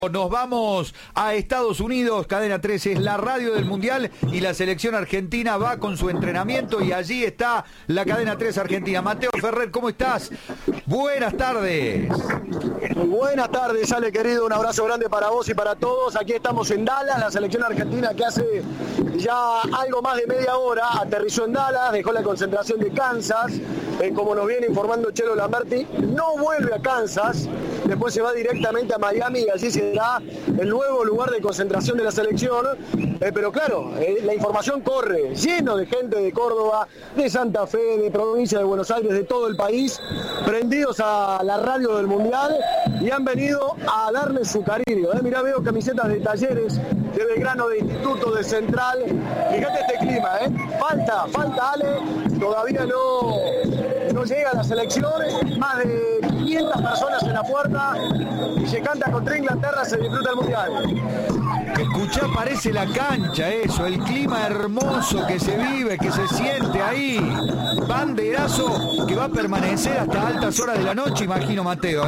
Nos vamos a Estados Unidos, Cadena 13 es la radio del Mundial y la selección argentina va con su entrenamiento y allí está la Cadena 3 Argentina. Mateo Ferrer, ¿cómo estás? Buenas tardes. Buenas tardes, Ale querido, un abrazo grande para vos y para todos. Aquí estamos en Dallas, la selección argentina que hace ya algo más de media hora aterrizó en Dallas, dejó la concentración de Kansas, como nos viene informando Chelo Lamberti, no vuelve a Kansas, después se va directamente a Miami y allí será el nuevo lugar de concentración de la selección, pero claro, la información corre, lleno de gente de Córdoba, de Santa Fe, de provincia de Buenos Aires, de todo el país, prendidos a la radio del Mundial y han venido a darle su cariño. Mirá, veo camisetas de Talleres, de Belgrano, de Instituto, de Central. Fíjate este clima, falta Ale, todavía no llega la selección, más de 500 personas en la puerta y se canta contra Inglaterra, se disfruta el Mundial. Escuchá, parece la cancha eso, el clima hermoso que se vive, que se siente ahí. Banderazo que va a permanecer hasta altas horas de la noche, imagino, Mateo,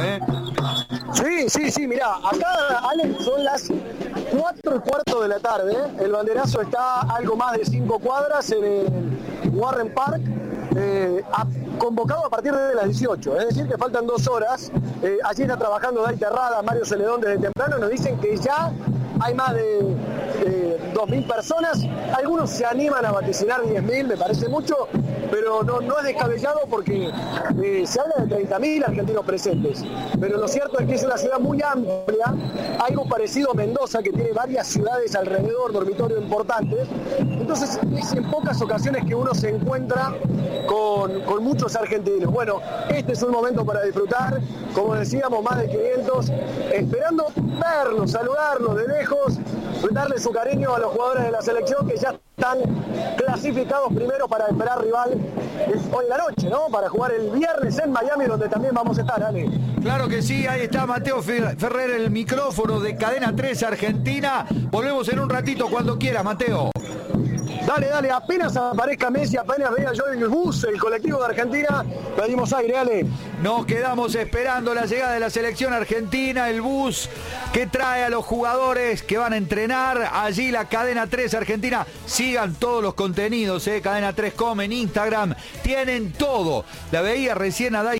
Sí, mirá, acá, Ale, son las 4:15 de la tarde, el banderazo está a algo más de 5 cuadras en el Warren Park, convocado a partir de las 18, es decir que faltan 2 horas, allí está trabajando Day Terrada, Mario Celedón desde temprano, nos dicen que ya hay más de 2.000 personas, algunos se animan a vaticinar 10.000, me parece mucho, pero no es descabellado porque se habla de 30.000 argentinos presentes, pero lo cierto es que es una ciudad muy amplia, algo parecido a Mendoza, que tiene varias ciudades alrededor, dormitorios importantes, entonces es en pocas ocasiones que uno se encuentra con muchos argentinos. Bueno, este es un momento para disfrutar, como decíamos, más de 500, esperando verlos, saludarlos de lejos, darle su cariño a los jugadores de la selección que ya están clasificados primero para esperar rival hoy en la noche, ¿no? Para jugar el viernes en Miami, donde también vamos a estar, Ale. Claro que sí, ahí está Mateo Ferrer, el micrófono de Cadena 3 Argentina. Volvemos en un ratito cuando quieras, Mateo. Dale, apenas aparezca Messi, apenas vea yo en el bus, el colectivo de Argentina, pedimos aire, Ale. Nos quedamos esperando la llegada de la selección argentina, el bus que trae a los jugadores que van a entrenar. Allí la Cadena 3 Argentina. Sigan todos los contenidos, Cadena 3.com en Instagram. Tienen todo. La veía recién a Day